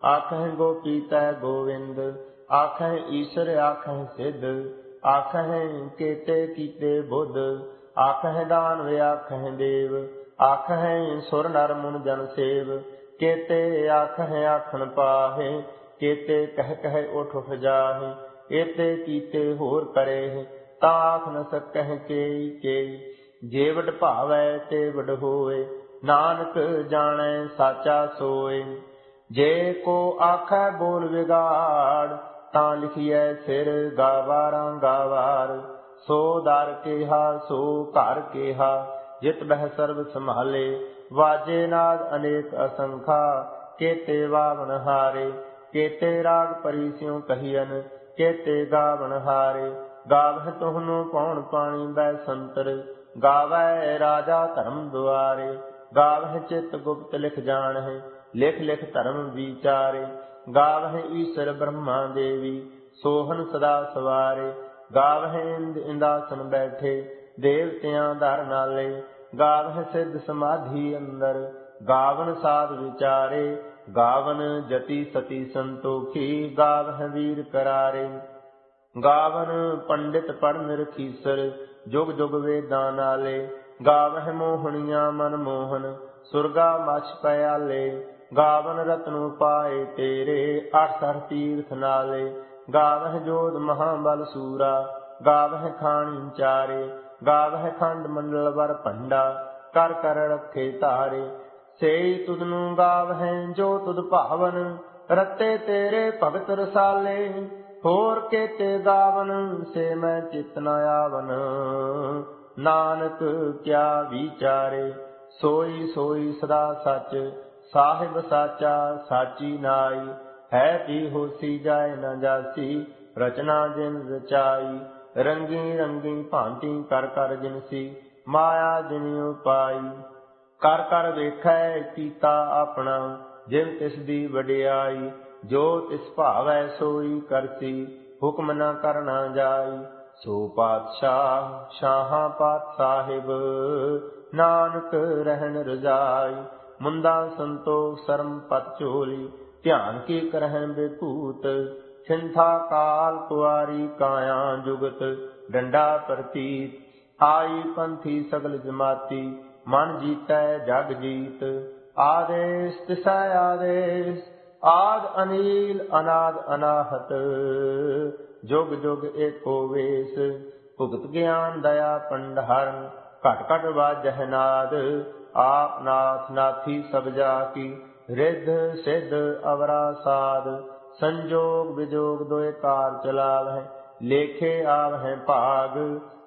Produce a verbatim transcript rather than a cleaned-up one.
आखह गोपी तै गोविंद, आखह ईश्वर आखह सिद्ध, आखह केते कीते बुध, आखह दानव आखह देव, आखह सुर नर मुन जन सेव, केते आखह आखन पाहे, केते कह कह उठ उठ जाहे, एते कीते होर करे, ता आख न सकह केई केई, जे वड भावै ते वड होए, नानक जाणै साचा सोए। जे को आखै बोल विगाड़, तां लिखिए सिर गावारां गावार, सो दर केहा सो घर केहा, जित बह सर्व संभाले, वाजे नाद अनेक असंखा, केते वावन हारे, केते राग परी स्यों कहियन, केते गावन हारे, गावह तुहनु पौन पानी बै संतर, गावै राजा धर्म दुआरे, गावह चित गुप्त लिख जान है, लिख लिख धर्म विचारे, गावह ईश्वर ब्रह्मा देवी, सोहन सदा सवारे, गावह इंद इंदासन बैठे, देवतियां धर नाले, गावह सिद्ध समाधि अंदर, गावन साध विचारे, गावन जति सती संतोखी, गावह वीर करारे, गावन पंडित पढ़ निरखीसर, जुग जुग वेदां नाले, गावह मोहनिया मन मोहन, सुरगा मछ पयाले, गावन रत्न पाए तेरे, अठ सठ तीर्थ नाले, गावह जोध महाबल सूरा, गावह खाणी चारे, गावह खंड मंडल वर भंडा, कर कर रखे तारे, सेई तुधनु गावह जो तुध भावन, रते तेरे भगत रसाले, होर केते गावन से मैं चित न आवन, नानक क्या विचारे, सोई सोई सदा सच, साहिब साचा साची नाई, है भी होसी जाए न जासी, रचना जिन रचाई, रंगी रंगी भांति कर कर जिनसी, माया जिन उपाई, कर कर वेखै कीता अपना, जिन तिस दी वडियाई, जो तिस भावै सोई करसी, हुक्म न करना जाई, सो पातशाह शाहां पात साहिब, नानक रहन रजाई, मुंदा संतोख सरम पत चोली, ध्यान की करहं बेकूत, सिंथा काल कुआरी काया जुगत, डंडा प्रतीत, आई पंथी सगल जमाती, मन जीतै जग जीत, आदेश तिसै आदेश, आद अनील अनाद अनाहत, जुग जुग एको वेश, भुगत ज्ञान दया पंडहर, घट घट वाजह नाद, आप नाथ नाथी सब जाकी, रिद्ध सिद्ध अवरा साध, संजोग विजोग दोए कार चलावह, लेखे आवह भाग,